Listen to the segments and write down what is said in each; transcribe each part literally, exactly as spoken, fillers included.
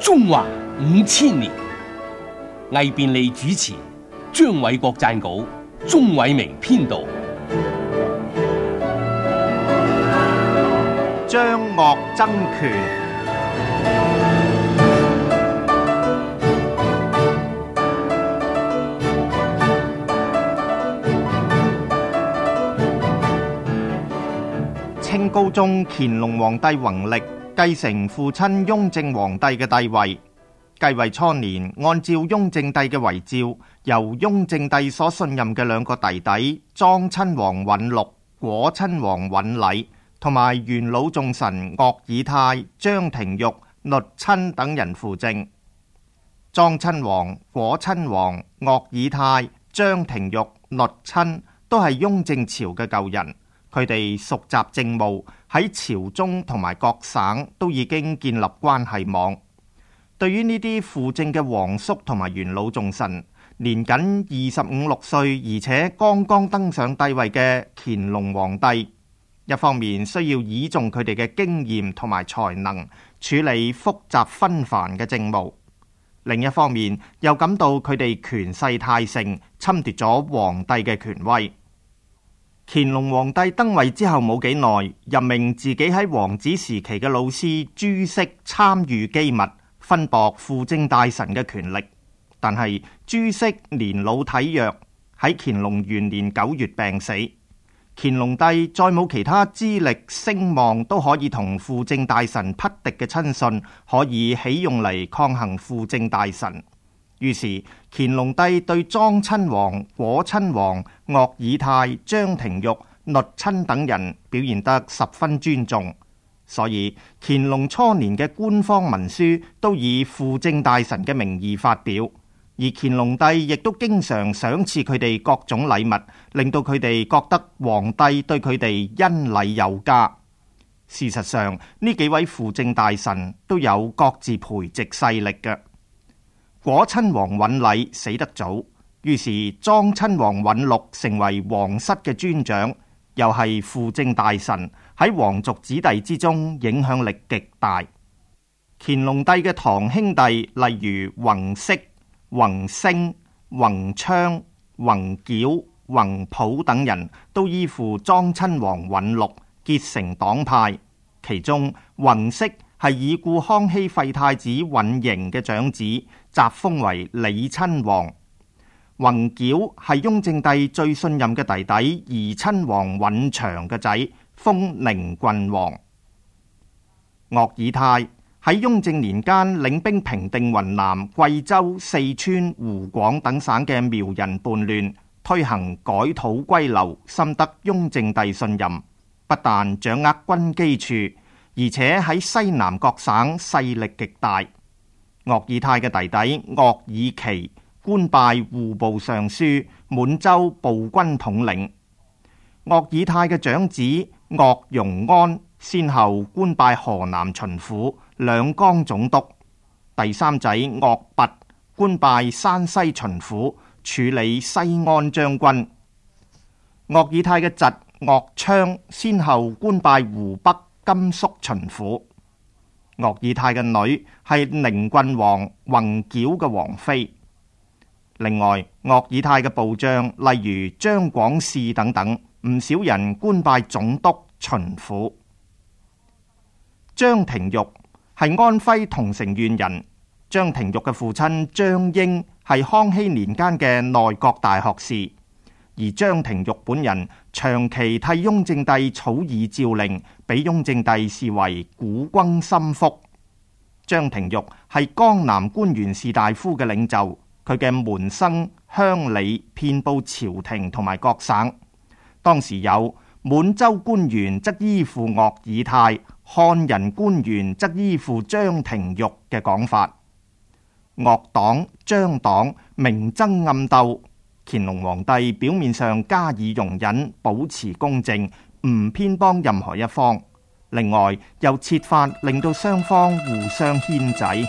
中華五千年，魏便利主持，張偉國撰稿，鍾偉明編導。 張岳爭權。清高宗乾隆皇帝弘曆繼承父親雍正皇帝嘅帝位，繼位初年，按照雍正帝嘅遺召，由雍正帝所信任嘅兩個弟弟莊親王允祿、果親王允禮，同埋元老重臣鄂爾泰、張廷玉、聶親等人輔政。莊親王、果親王、鄂爾泰、張廷玉、聶親都係雍正朝嘅舊人。佢哋熟習政務，喺朝中同埋各省都已經建立關係網。對於呢啲輔政嘅皇叔同埋元老重臣，年僅二十五六歲，而且剛剛登上帝位嘅乾隆皇帝，一方面需要倚重佢哋嘅經驗同埋才能處理複雜紛繁嘅政務，另一方面又感到佢哋權勢太盛，侵奪咗皇帝嘅權威。乾隆皇帝登位之後冇幾耐，任命自己喺王子時期嘅老師朱熹參與機密，分薄輔政大臣嘅權力。但係朱熹年老體弱，喺乾隆元年九月病死。乾隆帝再冇其他資歷聲望都可以同輔政大臣匹敵嘅親信，可以起用嚟抗衡輔政大臣。於是乾隆帝對莊親王、果親王、鄂爾泰、張廷玉、聶親等人表現得十分尊重，所以乾隆初年嘅官方文書都以輔政大臣嘅名義發表，而乾隆帝亦都經常賞賜佢哋各種禮物，令到佢哋覺得皇帝對佢哋恩禮有加。事實上，呢幾位輔政大臣都有各自培植勢力嘅。果親王允禮死得早，於是莊親王允祿成為皇室嘅尊長，又係輔政大臣，喺皇族子弟之中影響力極大。乾隆帝嘅堂兄弟，例如弘煦、弘升、弘昌、弘矯、弘普等人，都依附莊親王允祿，結成黨派。其中弘煦係已故康熙廢太子允瑩嘅長子，襲封為理親王。弘矯係雍正帝最信任嘅弟弟怡親王允祥嘅仔，封寧郡王。鄂爾泰喺雍正年間領兵平定雲南、貴州、四川、湖廣等省嘅苗人叛亂，推行改土歸流，深得雍正帝信任，不但掌握軍機處，而且喺西南各省勢力極大。鄂爾泰嘅弟弟鄂爾奇官拜戶部尚書、滿洲步軍統領。鄂爾泰嘅長子鄂容安先後官拜河南巡撫、兩江總督。第三仔鄂拔官拜山西巡撫，處理西安將軍。鄂爾泰嘅侄鄂昌先後官拜湖北、甘肅巡撫。鄂爾泰嘅女係寧郡王弘矯嘅王妃。另外，鄂爾泰嘅部將例如張廣士等等，唔少人官拜總督、巡撫。張廷玉係安徽桐城縣人。張廷玉嘅父親張英係康熙年間嘅內閣大學士，而張廷玉本人長期替雍正帝草擬詔令，俾雍正帝視為古薨心腹。張廷玉係江南官員士大夫嘅領袖，佢嘅門生鄉里遍佈朝廷同埋各省。當時有滿洲官員則依附鄂爾泰，漢人官員則依附張廷玉嘅講法。鄂黨、張黨明爭暗鬥，乾隆皇帝表面上加以容忍，保持公正，唔偏幫任何一方。另外，又設法令到雙方互相牽制。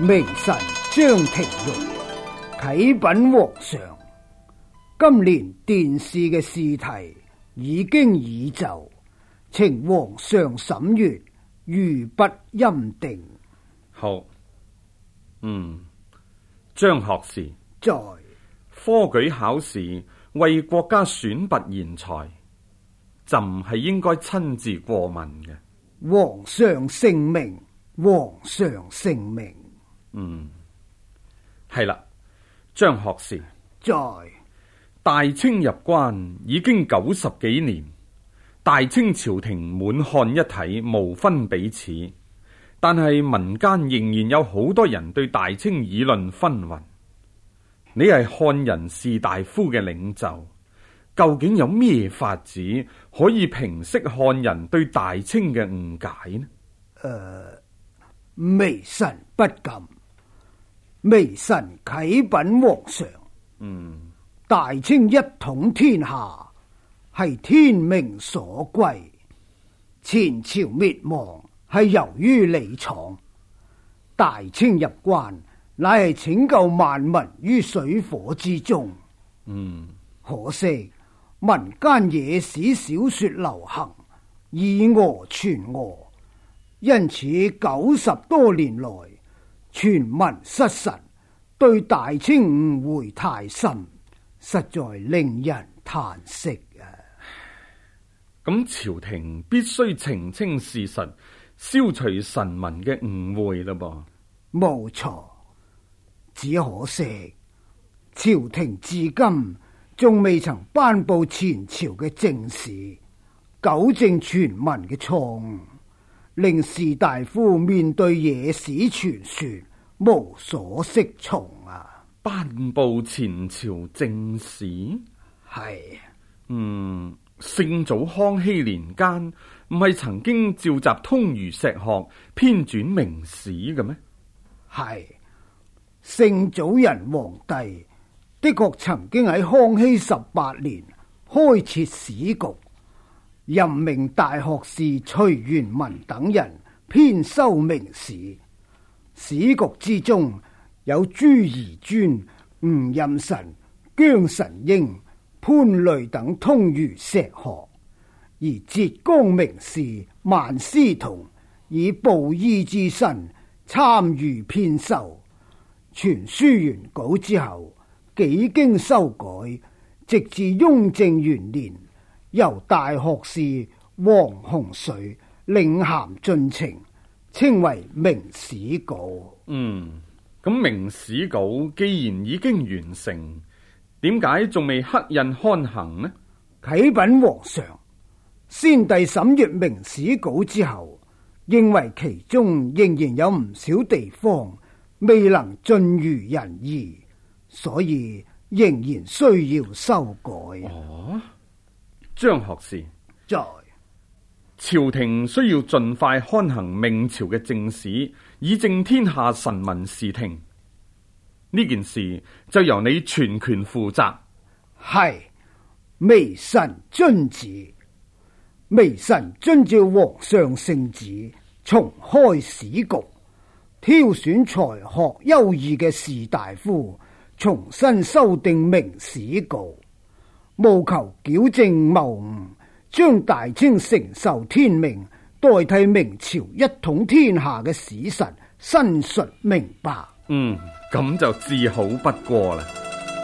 微臣張廷玉啟稟皇上，今年殿試嘅試題已經已就，請皇上審閱，如不欽定。 好，嗯，張學士在科舉考試為國家選拔賢才，朕係應該親自過問嘅。 皇上聖明，皇上聖明。 嗯，係啦，張學士在大清入關已經九十幾年，大清朝廷滿漢一體，無分彼此，但係民間仍然有好多人對大清議論紛紜。你係漢人士大夫嘅領袖，究竟有咩法子可以平息漢人對大清嘅誤解呢？ 誒、呃，微臣不敢。微臣啟稟皇上， 嗯， 大清一統天下係天命所歸，前朝滅亡係由於李闖，大清入關乃係拯救萬民於水火之中。 嗯， 可惜民間野史小說流行，以訛傳訛，因此九十多年來全民失神，對大清誤會太深，實在令人嘆息啊！ 咁朝廷必須澄清事實，消除臣民嘅誤會啦噃。 冇錯，只可惜朝廷至今仲未曾頒布前朝嘅正史，糾正全民嘅錯誤，令士大夫面對野史傳說無所適從啊！ 頒布前朝正史？ 係， 嗯，聖祖康熙年間唔係曾經召集通儒碩學，編纂明史嘅咩？ 係，聖祖仁皇帝的確曾經喺康熙十八年開設史局，任命大學士徐元文等人編修明史。史局之中有朱彝尊、吳任臣、姜神英、潘累等通儒碩學，而浙江名士萬思同以布衣之身參與編修。傳書完稿之後，幾經修改，直至雍正元年，由大學士黃洪水領銜進呈，稱為明史稿。 嗯，咁明史稿既然已經完成，點解仲未刻印刊行呢？ 啟稟皇上，先帝審閱明史稿之後，認為其中仍然有唔少地方未能盡如人意，所以仍然需要修改。 哦，張學士， 在朝廷需要盡快刊行明朝嘅正史，以正天下臣民視聽。呢件事就由你全權負責。 係，微臣遵旨。微臣遵照皇上聖旨，重開史局，挑選才學優異嘅士大夫，重新修訂明史稿，務求矯正謬誤，將大清承受天命，代替明朝一統天下嘅史實申述明白。 嗯，咁就至好不過啦。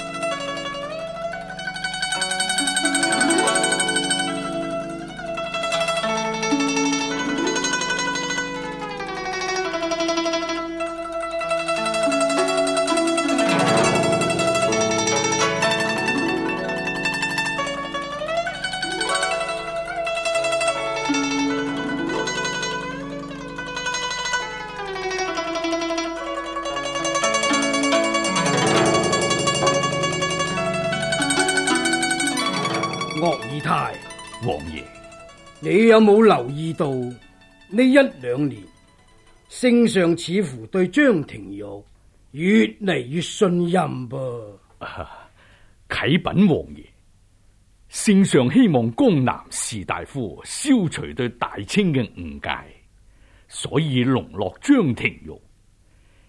鄂爾泰， 王爺， 你有冇留意到呢一兩年，聖上似乎對張廷玉越嚟越信任噃？ 啊，啟稟王爺，聖上希望江南士大夫消除對大清嘅誤解，所以籠絡張廷玉。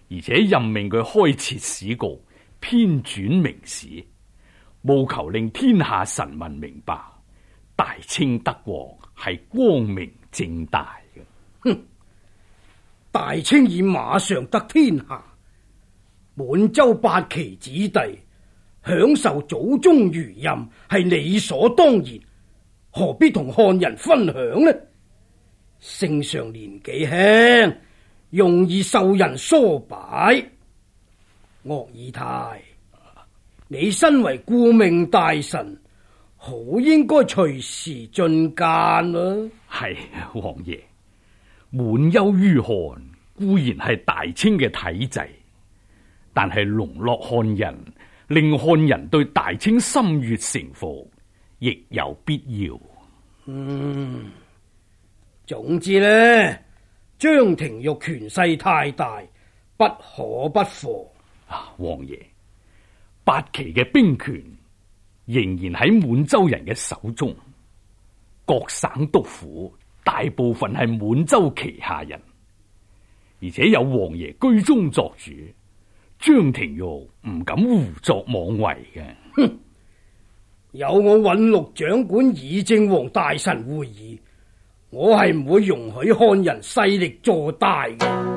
而且任命佢開設史局，編纂明史，務求令天下臣民明白大清德王係光明正大嘅。 哼！大清已馬上得天下，滿洲八旗子弟享受祖宗餘蔭係理所當然，何必同漢人分享呢？聖上年紀輕，容易受人唆擺。鄂爾泰，你身為顧命大臣，好應該隨時進諫啦。 係王爺，滿優於漢固然係大清嘅體制，但係籠絡漢人，令漢人對大清心悅誠服，亦有必要。 嗯，總之呢，張廷玉權勢太大，不可不防。 啊，王爺，八旗嘅兵權仍然喺滿洲人嘅手中，各省督府大部分係滿洲旗下人，而且有王爺居中作主，張廷玉唔敢胡作妄為嘅。 哼，有我允祿掌管議政王大臣會議，我係唔會容許漢人勢力坐大嘅。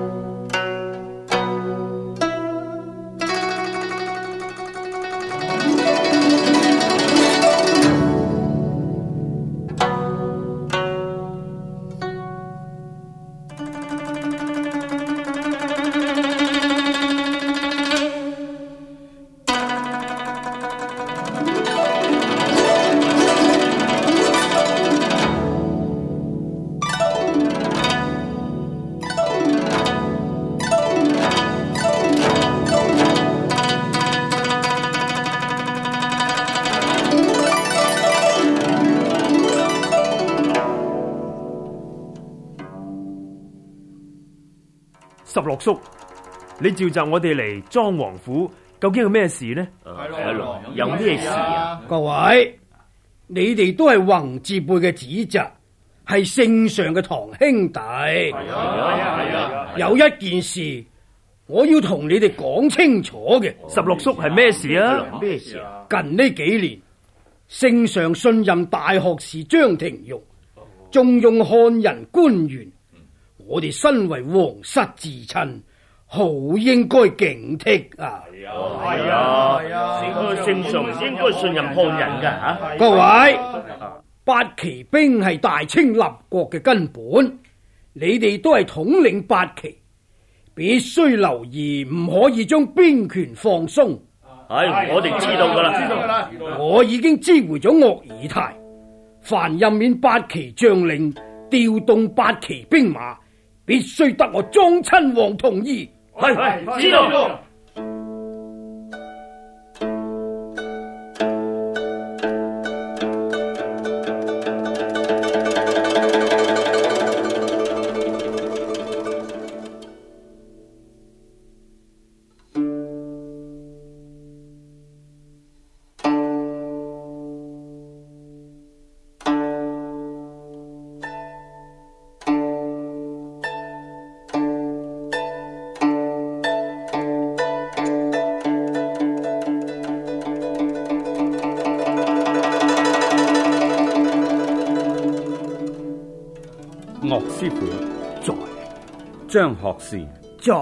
十六叔，你召集我哋嚟裝王府，究竟係咩事呢？ 係咯，有咩事啊？ 各位，你哋都係宏字輩嘅子侄，係聖上嘅堂兄弟。係啊係啊，有一件事我要同你哋講清楚嘅。 十六叔係咩事啊？ 咩事啊？ 近呢幾年，聖上信任大學士張廷玉，重用漢人官員。我哋身為皇室至親，好應該警惕啊！ 係啊係啊，聖上唔應該信任漢人噶吓。 各位，八旗兵係大清立國嘅根本，你哋都係統領八旗，必須留意，唔可以將兵權放鬆。 係，我哋知道噶啦，知道噶啦。 我已經知會咗鄂爾泰，凡任免八旗將領，調動八旗兵馬，必須得我莊親王同意。 係係，知道。 岳師傅在，張學士在。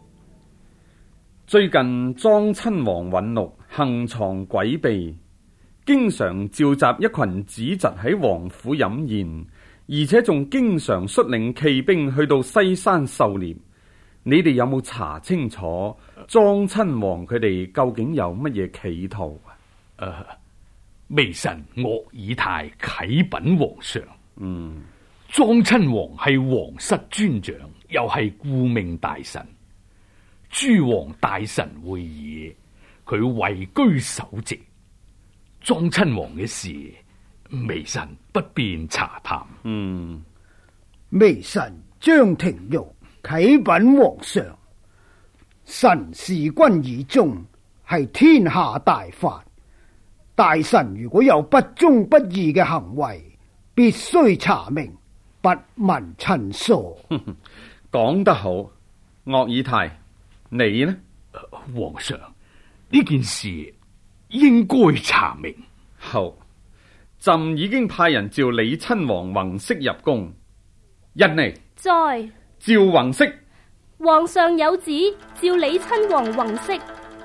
最近莊親王允祿行藏詭秘，經常召集一群子侄喺王府飲宴，而且仲經常率領騎兵去到西山狩獵。你哋有冇查清楚莊親王佢哋究竟有乜嘢企圖啊？ 誒、呃，微臣鄂爾泰啟稟皇上。 嗯。 莊親王係皇室尊長，又係顧命大臣。諸王大臣會議，佢位居首席。莊親王嘅事，微臣不便查探。 嗯， 微臣張廷玉啟稟皇上，臣事君以忠，係天下大法。大臣如果有不忠不義嘅行為，必須查明。不問陳數， 講得好，鄂爾泰， 你呢？ 皇上，呢件事應該查明。 後朕已經派人召李親王弘煦入宮。一嚟在召弘煦。 皇上有旨，召李親王弘煦。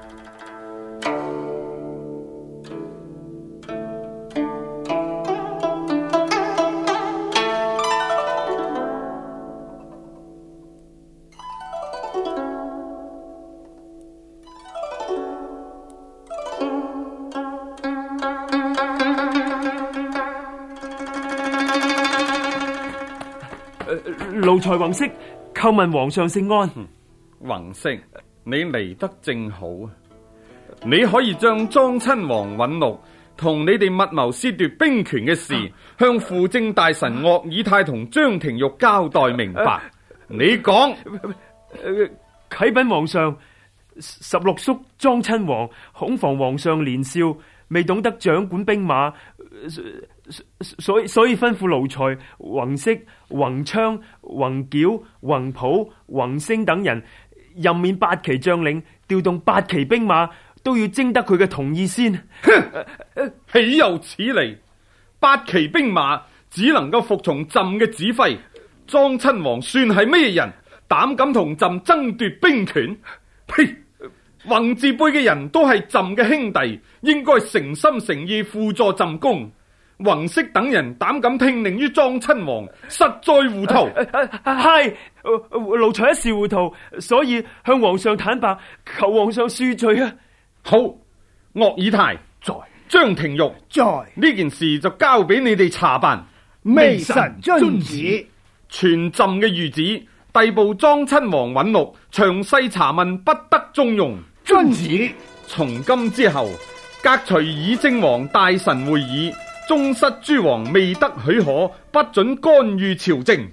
奴才弘煦叩問皇上聖安。 弘煦，你嚟得正好啊！你可以將莊親王允祿同你哋密謀竊奪兵權嘅事，向輔政大臣岳爾泰同張廷玉交代明白。你講， 啟稟皇上，十六叔莊親王恐防皇上年少，未懂得掌管兵馬，所以所以吩咐奴才弘煦、弘昌、弘矯、弘普、弘星等人任免八旗將領，調動八旗兵馬，都要徵得佢嘅同意先。 豈有此理！八旗兵馬只能夠服從朕嘅指揮。莊親王算係咩人，膽敢同朕爭奪兵權？呸！弘字輩嘅人都係朕嘅兄弟，應該誠心誠意輔助朕功。弘煦等人膽敢聽令於莊親王，實在糊塗。 係奴才一時糊塗，所以向皇上坦白，求皇上恕罪啊！ 好，岳爾泰在，張廷玉在， 呢件事就交俾你哋查辦。 微臣遵旨。 傳朕嘅諭旨，逮捕莊親王允祿，詳細查問，不得縱容。 遵旨。 從今之後，革除議政王大臣會議，宗室諸王未得許可，不准干預朝政。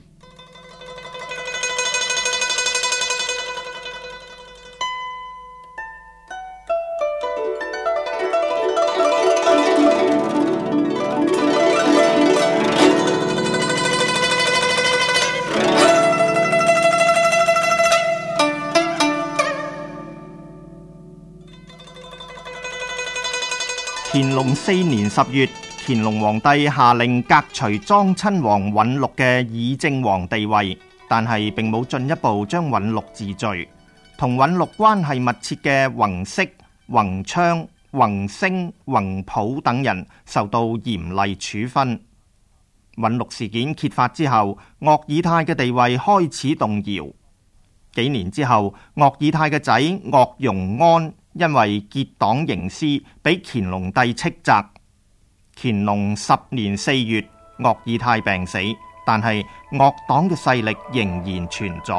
乾隆四年十月，乾隆皇帝下令革除莊親王允祿嘅議政王地位，但係並冇進一步將允祿治罪。同允祿關係密切嘅弘煦、弘昌、弘星、弘普等人受到嚴厲處分。允祿事件揭發之後，岳爾泰嘅地位開始動搖。幾年之後，岳爾泰嘅仔岳容安因為結黨營私，俾乾隆帝斥責。乾隆十年四月，岳爾泰病死，但係岳黨嘅勢力仍然存在。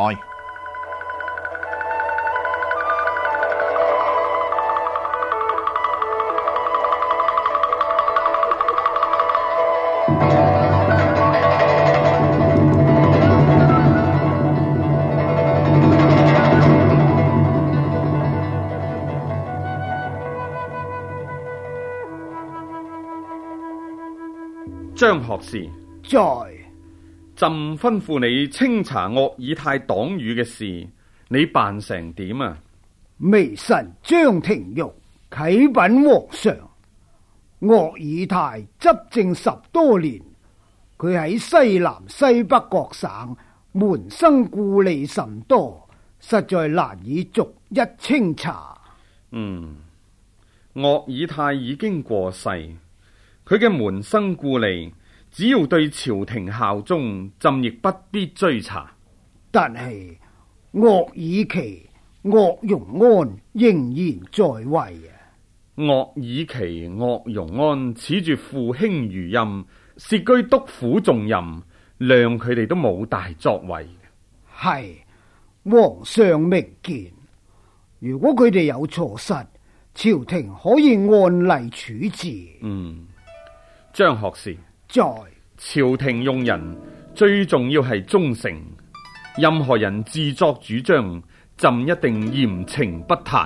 張學士在， 朕吩咐你清查岳爾泰黨羽嘅事，你辦成點啊？ 微臣張廷玉啟稟皇上，岳爾泰執政十多年，佢喺西南西北各省門生故吏甚多，實在難以逐一清查。 嗯，岳爾泰已經過世。佢嘅門生故吏，只要對朝廷效忠，朕亦不必追查。 但係岳爾琪、岳容安仍然在位啊！ 岳爾琪、岳容安恃住父兄餘蔭，竊居督府重任，諒佢哋都冇大作為。 係，皇上明見，如果佢哋有錯失，朝廷可以按例處置。 嗯。張學士在， 朝廷用人最重要係忠誠，任何人自作主張，朕一定嚴懲不貸。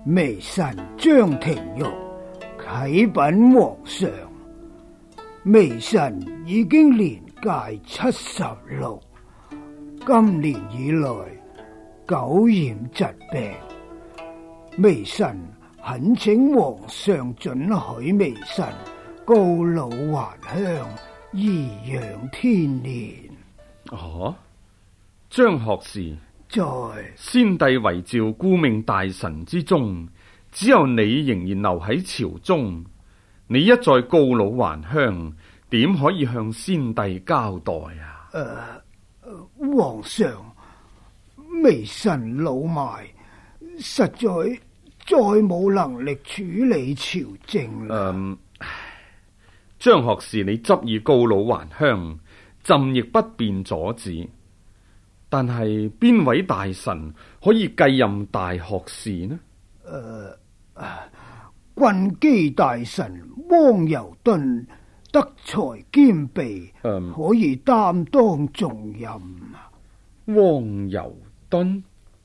微臣張廷玉啟稟皇上，微臣已經年屆七十六，今年以來久染疾病，微臣懇請皇上准許微臣告老還鄉，頤養天年。 哦，張學士， 在先帝遺詔顧命大臣之中，只有你仍然留喺朝中。你一再告老還鄉，點可以向先帝交代啊？ 誒、呃，皇上，微臣老邁，實在再冇能力處理朝政啦。 嗯，張學士，你執意告老還鄉，朕亦不便阻止。但係邊位大臣可以繼任大學士呢？ 誒、呃，軍機大臣汪尤敦德才兼備， 嗯、 可以擔當重任。 汪尤敦，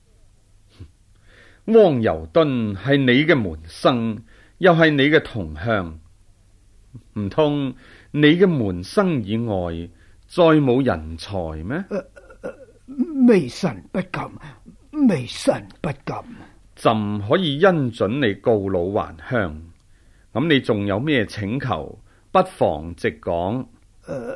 汪尤敦係你嘅門生，又係你嘅同鄉，唔通你嘅門生以外再冇人才咩？ 呃呃、微臣不敢，微臣不敢。 朕可以恩准你告老還鄉，咁你仲有咩請求？不妨直講。 誒，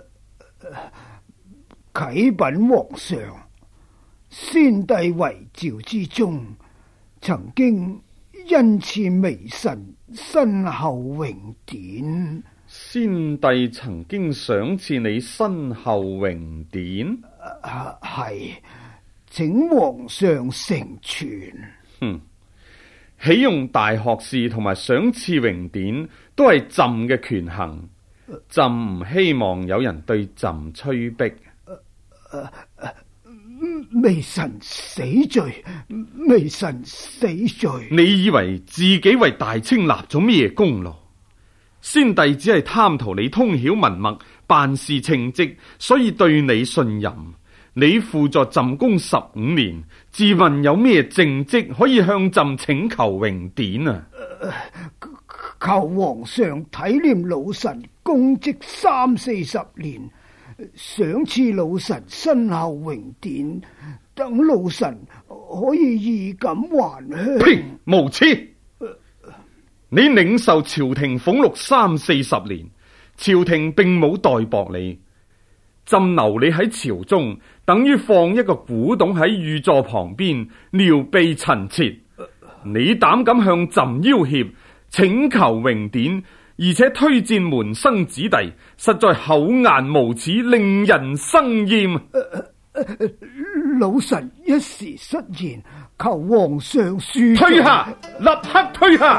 啟稟皇上，先帝遺詔之中，曾經恩賜微臣身後榮典。 先帝曾經賞賜你身後榮典？ 啊，係，請皇上成全。 哼，起用大學士同埋賞賜榮典都係朕嘅權衡，朕唔希望有人對朕催逼。 啊啊、微臣死罪，微臣死罪。 你以為自己為大清立咗咩功勞？先帝只係貪圖你通曉文墨，辦事稱職，所以對你信任。你輔助朕宮十五年，自問有咩政績可以向朕請求榮典啊？ 呃、求皇上體諒老臣公職三四十年，賞賜老臣身後榮典，等老臣可以衣錦還鄉。 呸！無恥！你領受朝廷俸祿三四十年，朝廷並冇待薄你，朕留你喺朝中，等於放一個古董喺御座旁邊，撩鼻陳設。你膽敢向朕要挾，請求榮典，而且推薦門生子弟，實在厚顏無恥，令人生厭。 呃呃、老臣一時失言，求皇上恕罪。 退下，立刻退下。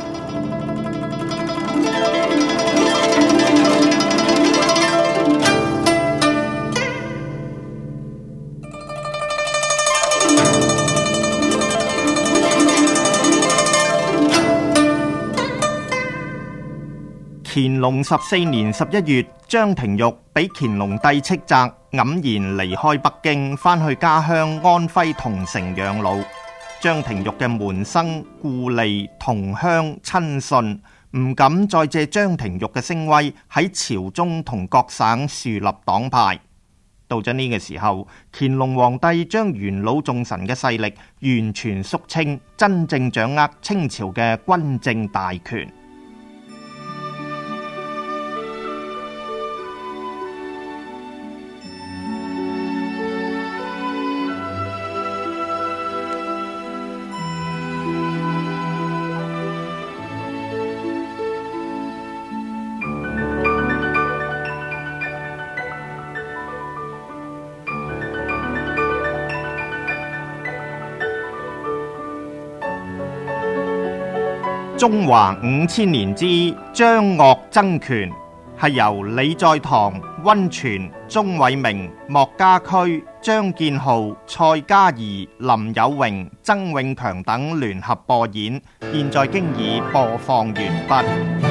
乾隆十四年十一月，張廷玉俾乾隆帝斥責，黯然離開北京，翻去家鄉安徽桐城養老。張廷玉嘅門生、故吏、同鄉、親信唔敢再借張廷玉嘅聲威喺朝中同各省樹立黨派。到咗呢個時候，乾隆皇帝將元老眾臣嘅勢力完全肅清，真正掌握清朝嘅軍政大權。中華五千年之張鄂爭權，係由李在堂、溫泉、鍾偉明、莫家駒、張建豪、蔡嘉儀、林有榮、曾永強等聯合播演，現在經已播放完畢。